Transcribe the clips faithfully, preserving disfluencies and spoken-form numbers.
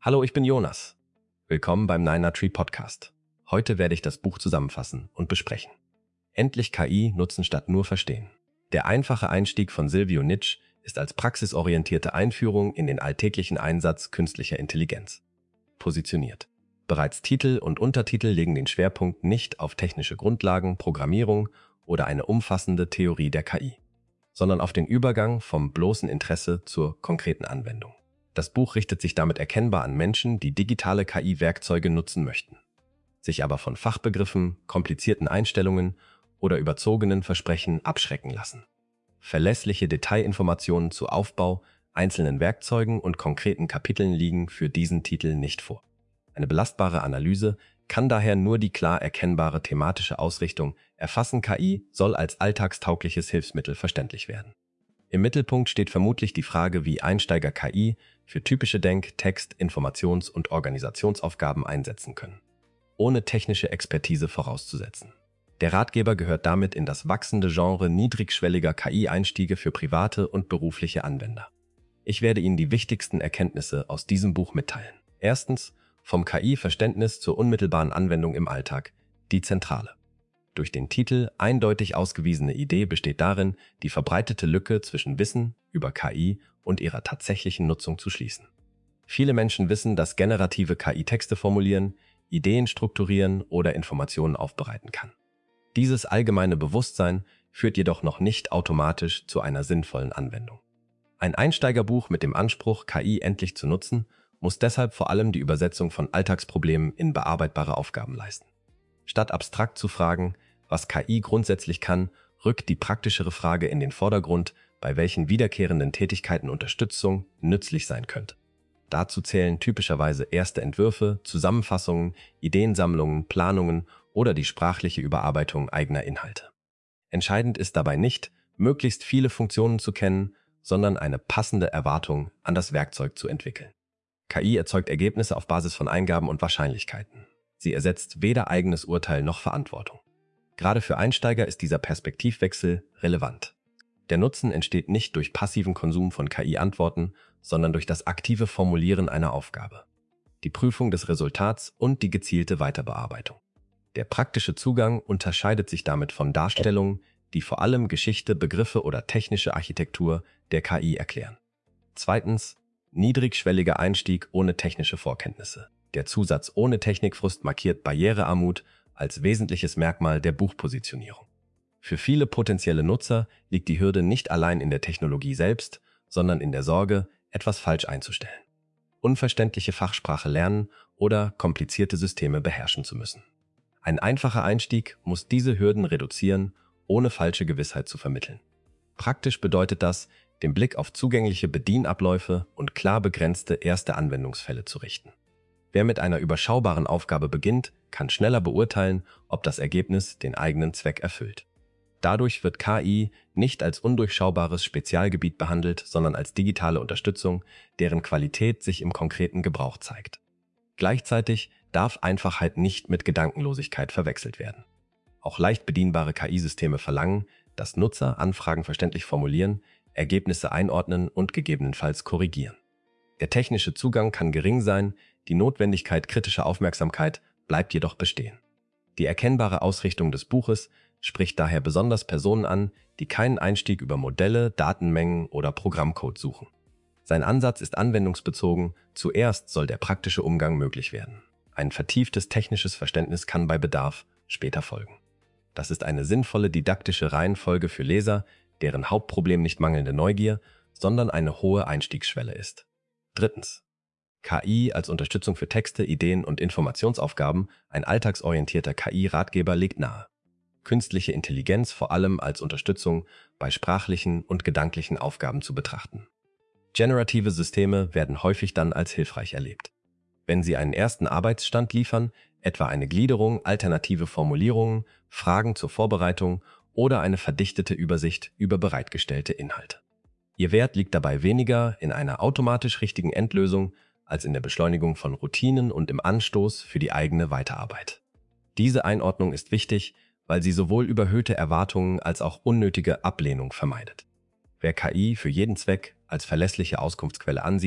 Hallo, ich bin Jonas. Willkommen beim Niner Tree Podcast. Heute werde ich das Buch zusammenfassen und besprechen. Endlich K I nutzen statt nur verstehen. Der einfache Einstieg von Silvio Nitsch ist als praxisorientierte Einführung in den alltäglichen Einsatz künstlicher Intelligenz positioniert. Bereits Titel und Untertitel legen den Schwerpunkt nicht auf technische Grundlagen, Programmierung oder eine umfassende Theorie der K I, sondern auf den Übergang vom bloßen Interesse zur konkreten Anwendung. Das Buch richtet sich damit erkennbar an Menschen, die digitale K I-Werkzeuge nutzen möchten, sich aber von Fachbegriffen, komplizierten Einstellungen oder überzogenen Versprechen abschrecken lassen. Verlässliche Detailinformationen zu Aufbau, einzelnen Werkzeugen und konkreten Kapiteln liegen für diesen Titel nicht vor. Eine belastbare Analyse kann daher nur die klar erkennbare thematische Ausrichtung erfassen. K I soll als alltagstaugliches Hilfsmittel verständlich werden. Im Mittelpunkt steht vermutlich die Frage, wie Einsteiger K I für typische Denk-, Text-, Informations- und Organisationsaufgaben einsetzen können, ohne technische Expertise vorauszusetzen. Der Ratgeber gehört damit in das wachsende Genre niedrigschwelliger K I-Einstiege für private und berufliche Anwender. Ich werde Ihnen die wichtigsten Erkenntnisse aus diesem Buch mitteilen. Erstens, vom K I-Verständnis zur unmittelbaren Anwendung im Alltag, die Zentrale. Durch den Titel eindeutig ausgewiesene Idee besteht darin, die verbreitete Lücke zwischen Wissen über K I und ihrer tatsächlichen Nutzung zu schließen. Viele Menschen wissen, dass generative K I Texte formulieren, Ideen strukturieren oder Informationen aufbereiten kann. Dieses allgemeine Bewusstsein führt jedoch noch nicht automatisch zu einer sinnvollen Anwendung. Ein Einsteigerbuch mit dem Anspruch, K I endlich zu nutzen, muss deshalb vor allem die Übersetzung von Alltagsproblemen in bearbeitbare Aufgaben leisten. Statt abstrakt zu fragen, was K I grundsätzlich kann, rückt die praktischere Frage in den Vordergrund, bei welchen wiederkehrenden Tätigkeiten Unterstützung nützlich sein könnte. Dazu zählen typischerweise erste Entwürfe, Zusammenfassungen, Ideensammlungen, Planungen oder die sprachliche Überarbeitung eigener Inhalte. Entscheidend ist dabei nicht, möglichst viele Funktionen zu kennen, sondern eine passende Erwartung an das Werkzeug zu entwickeln. K I erzeugt Ergebnisse auf Basis von Eingaben und Wahrscheinlichkeiten. Sie ersetzt weder eigenes Urteil noch Verantwortung. Gerade für Einsteiger ist dieser Perspektivwechsel relevant. Der Nutzen entsteht nicht durch passiven Konsum von K I-Antworten, sondern durch das aktive Formulieren einer Aufgabe, die Prüfung des Resultats und die gezielte Weiterbearbeitung. Der praktische Zugang unterscheidet sich damit von Darstellungen, die vor allem Geschichte, Begriffe oder technische Architektur der K I erklären. Zweitens, niedrigschwelliger Einstieg ohne technische Vorkenntnisse. Der Zusatz ohne Technikfrust markiert Barrierearmut als wesentliches Merkmal der Buchpositionierung. Für viele potenzielle Nutzer liegt die Hürde nicht allein in der Technologie selbst, sondern in der Sorge, etwas falsch einzustellen, unverständliche Fachsprache lernen oder komplizierte Systeme beherrschen zu müssen. Ein einfacher Einstieg muss diese Hürden reduzieren, ohne falsche Gewissheit zu vermitteln. Praktisch bedeutet das, den Blick auf zugängliche Bedienabläufe und klar begrenzte erste Anwendungsfälle zu richten. Wer mit einer überschaubaren Aufgabe beginnt, kann schneller beurteilen, ob das Ergebnis den eigenen Zweck erfüllt. Dadurch wird K I nicht als undurchschaubares Spezialgebiet behandelt, sondern als digitale Unterstützung, deren Qualität sich im konkreten Gebrauch zeigt. Gleichzeitig darf Einfachheit nicht mit Gedankenlosigkeit verwechselt werden. Auch leicht bedienbare K I-Systeme verlangen, dass Nutzer Anfragen verständlich formulieren, Ergebnisse einordnen und gegebenenfalls korrigieren. Der technische Zugang kann gering sein, die Notwendigkeit kritischer Aufmerksamkeit bleibt jedoch bestehen. Die erkennbare Ausrichtung des Buches spricht daher besonders Personen an, die keinen Einstieg über Modelle, Datenmengen oder Programmcode suchen. Sein Ansatz ist anwendungsbezogen, zuerst soll der praktische Umgang möglich werden. Ein vertieftes technisches Verständnis kann bei Bedarf später folgen. Das ist eine sinnvolle didaktische Reihenfolge für Leser, deren Hauptproblem nicht mangelnde Neugier, sondern eine hohe Einstiegsschwelle ist. Drittens. K I als Unterstützung für Texte, Ideen und Informationsaufgaben, ein alltagsorientierter K I-Ratgeber legt nahe, künstliche Intelligenz vor allem als Unterstützung bei sprachlichen und gedanklichen Aufgaben zu betrachten. Generative Systeme werden häufig dann als hilfreich erlebt, wenn sie einen ersten Arbeitsstand liefern, etwa eine Gliederung, alternative Formulierungen, Fragen zur Vorbereitung oder eine verdichtete Übersicht über bereitgestellte Inhalte. Ihr Wert liegt dabei weniger in einer automatisch richtigen Endlösung als in der Beschleunigung von Routinen und im Anstoß für die eigene Weiterarbeit. Diese Einordnung ist wichtig, weil sie sowohl überhöhte Erwartungen als auch unnötige Ablehnung vermeidet. Wer K I für jeden Zweck als verlässliche Auskunftsquelle ansieht,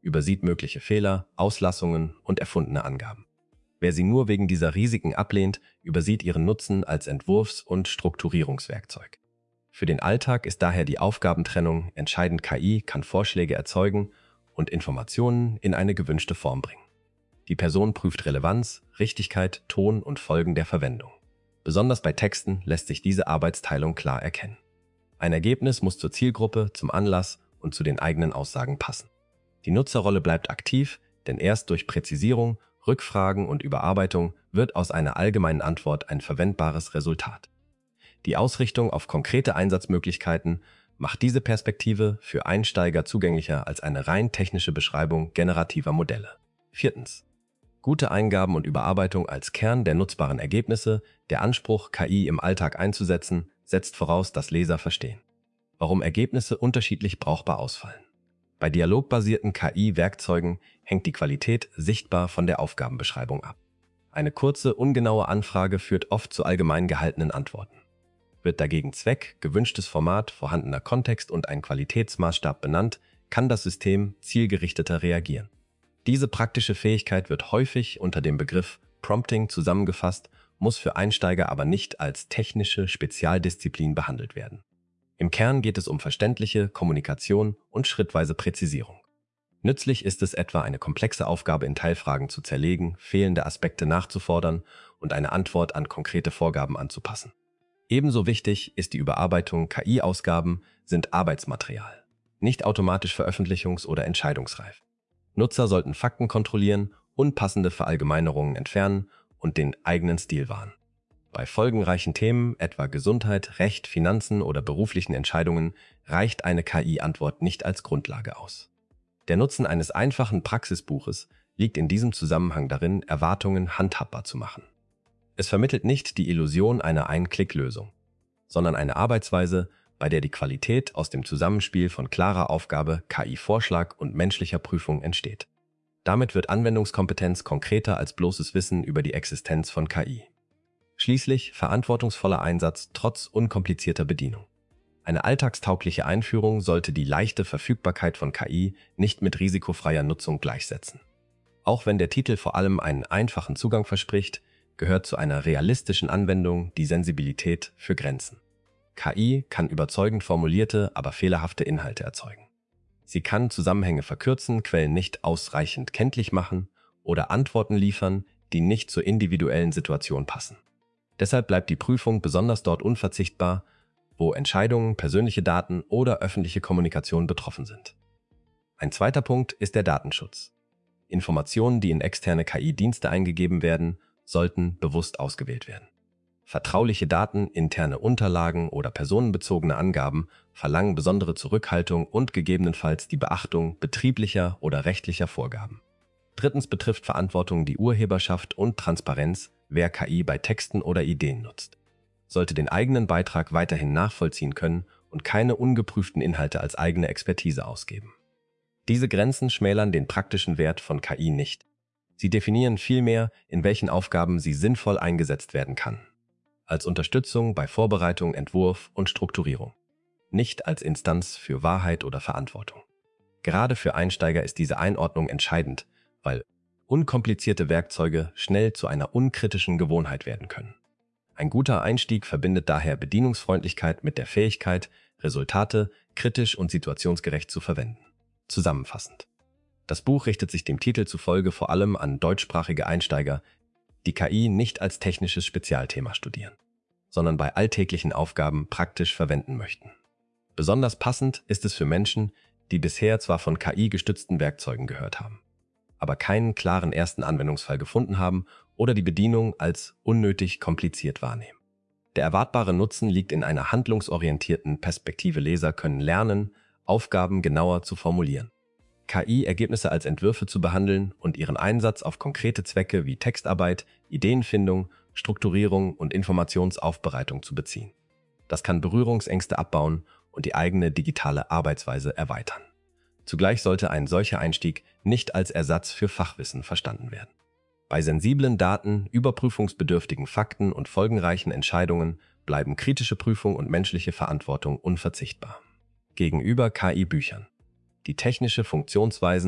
übersieht mögliche Fehler, Auslassungen und erfundene Angaben. Wer sie nur wegen dieser Risiken ablehnt, übersieht ihren Nutzen als Entwurfs- und Strukturierungswerkzeug. Für den Alltag ist daher die Aufgabentrennung entscheidend. K I kann Vorschläge erzeugen und Informationen in eine gewünschte Form bringen. Die Person prüft Relevanz, Richtigkeit, Ton und Folgen der Verwendung. Besonders bei Texten lässt sich diese Arbeitsteilung klar erkennen. Ein Ergebnis muss zur Zielgruppe, zum Anlass und zu den eigenen Aussagen passen. Die Nutzerrolle bleibt aktiv, denn erst durch Präzisierung, Rückfragen und Überarbeitung wird aus einer allgemeinen Antwort ein verwendbares Resultat. Die Ausrichtung auf konkrete Einsatzmöglichkeiten macht diese Perspektive für Einsteiger zugänglicher als eine rein technische Beschreibung generativer Modelle. Viertens. Gute Eingaben und Überarbeitung als Kern der nutzbaren Ergebnisse. Der Anspruch, K I im Alltag einzusetzen, setzt voraus, dass Leser verstehen, warum Ergebnisse unterschiedlich brauchbar ausfallen. Bei dialogbasierten K I-Werkzeugen hängt die Qualität sichtbar von der Aufgabenbeschreibung ab. Eine kurze, ungenaue Anfrage führt oft zu allgemein gehaltenen Antworten. Wird dagegen Zweck, gewünschtes Format, vorhandener Kontext und ein Qualitätsmaßstab benannt, kann das System zielgerichteter reagieren. Diese praktische Fähigkeit wird häufig unter dem Begriff Prompting zusammengefasst, muss für Einsteiger aber nicht als technische Spezialdisziplin behandelt werden. Im Kern geht es um verständliche Kommunikation und schrittweise Präzisierung. Nützlich ist es etwa, eine komplexe Aufgabe in Teilfragen zu zerlegen, fehlende Aspekte nachzufordern und eine Antwort an konkrete Vorgaben anzupassen. Ebenso wichtig ist die Überarbeitung. K I-Ausgaben sind Arbeitsmaterial, nicht automatisch veröffentlichungs- oder entscheidungsreif. Nutzer sollten Fakten kontrollieren, unpassende Verallgemeinerungen entfernen und den eigenen Stil wahren. Bei folgenreichen Themen, etwa Gesundheit, Recht, Finanzen oder beruflichen Entscheidungen, reicht eine K I-Antwort nicht als Grundlage aus. Der Nutzen eines einfachen Praxisbuches liegt in diesem Zusammenhang darin, Erwartungen handhabbar zu machen. Es vermittelt nicht die Illusion einer Ein-Klick-Lösung, sondern eine Arbeitsweise, bei der die Qualität aus dem Zusammenspiel von klarer Aufgabe, K I-Vorschlag und menschlicher Prüfung entsteht. Damit wird Anwendungskompetenz konkreter als bloßes Wissen über die Existenz von K I. Schließlich verantwortungsvoller Einsatz trotz unkomplizierter Bedienung. Eine alltagstaugliche Einführung sollte die leichte Verfügbarkeit von K I nicht mit risikofreier Nutzung gleichsetzen. Auch wenn der Titel vor allem einen einfachen Zugang verspricht, gehört zu einer realistischen Anwendung die Sensibilität für Grenzen. K I kann überzeugend formulierte, aber fehlerhafte Inhalte erzeugen. Sie kann Zusammenhänge verkürzen, Quellen nicht ausreichend kenntlich machen oder Antworten liefern, die nicht zur individuellen Situation passen. Deshalb bleibt die Prüfung besonders dort unverzichtbar, wo Entscheidungen, persönliche Daten oder öffentliche Kommunikation betroffen sind. Ein zweiter Punkt ist der Datenschutz. Informationen, die in externe K I-Dienste eingegeben werden, sollten bewusst ausgewählt werden. Vertrauliche Daten, interne Unterlagen oder personenbezogene Angaben verlangen besondere Zurückhaltung und gegebenenfalls die Beachtung betrieblicher oder rechtlicher Vorgaben. Drittens betrifft Verantwortung die Urheberschaft und Transparenz, wer K I bei Texten oder Ideen nutzt. Sollte den eigenen Beitrag weiterhin nachvollziehen können und keine ungeprüften Inhalte als eigene Expertise ausgeben. Diese Grenzen schmälern den praktischen Wert von K I nicht. Sie definieren vielmehr, in welchen Aufgaben sie sinnvoll eingesetzt werden kann. Als Unterstützung bei Vorbereitung, Entwurf und Strukturierung. Nicht als Instanz für Wahrheit oder Verantwortung. Gerade für Einsteiger ist diese Einordnung entscheidend, weil unkomplizierte Werkzeuge schnell zu einer unkritischen Gewohnheit werden können. Ein guter Einstieg verbindet daher Bedienungsfreundlichkeit mit der Fähigkeit, Resultate kritisch und situationsgerecht zu verwenden. Zusammenfassend. Das Buch richtet sich dem Titel zufolge vor allem an deutschsprachige Einsteiger, die K I nicht als technisches Spezialthema studieren, sondern bei alltäglichen Aufgaben praktisch verwenden möchten. Besonders passend ist es für Menschen, die bisher zwar von K I-gestützten Werkzeugen gehört haben, aber keinen klaren ersten Anwendungsfall gefunden haben oder die Bedienung als unnötig kompliziert wahrnehmen. Der erwartbare Nutzen liegt in einer handlungsorientierten Perspektive. Leser können lernen, Aufgaben genauer zu formulieren, K I-Ergebnisse als Entwürfe zu behandeln und ihren Einsatz auf konkrete Zwecke wie Textarbeit, Ideenfindung, Strukturierung und Informationsaufbereitung zu beziehen. Das kann Berührungsängste abbauen und die eigene digitale Arbeitsweise erweitern. Zugleich sollte ein solcher Einstieg nicht als Ersatz für Fachwissen verstanden werden. Bei sensiblen Daten, überprüfungsbedürftigen Fakten und folgenreichen Entscheidungen bleiben kritische Prüfung und menschliche Verantwortung unverzichtbar. Gegenüber K I-Büchern. Die technische Funktionsweisen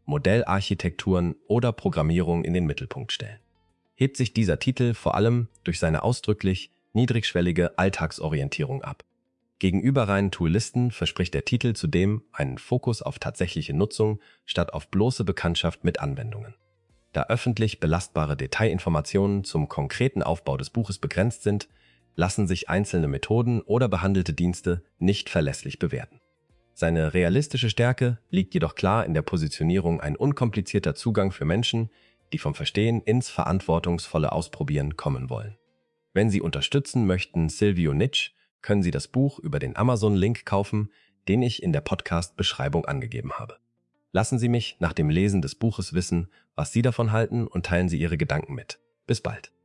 Modellarchitekturen oder Programmierung in den Mittelpunkt stellen. Hebt sich dieser Titel vor allem durch seine ausdrücklich niedrigschwellige Alltagsorientierung ab. Gegenüber reinen Toollisten verspricht der Titel zudem einen Fokus auf tatsächliche Nutzung statt auf bloße Bekanntschaft mit Anwendungen. Da öffentlich belastbare Detailinformationen zum konkreten Aufbau des Buches begrenzt sind, lassen sich einzelne Methoden oder behandelte Dienste nicht verlässlich bewerten. Seine realistische Stärke liegt jedoch klar in der Positionierung ein unkomplizierter Zugang für Menschen, die vom Verstehen ins verantwortungsvolle Ausprobieren kommen wollen. Wenn Sie unterstützen möchten Silvio Nitsch, können Sie das Buch über den Amazon-Link kaufen, den ich in der Podcast-Beschreibung angegeben habe. Lassen Sie mich nach dem Lesen des Buches wissen, was Sie davon halten und teilen Sie Ihre Gedanken mit. Bis bald.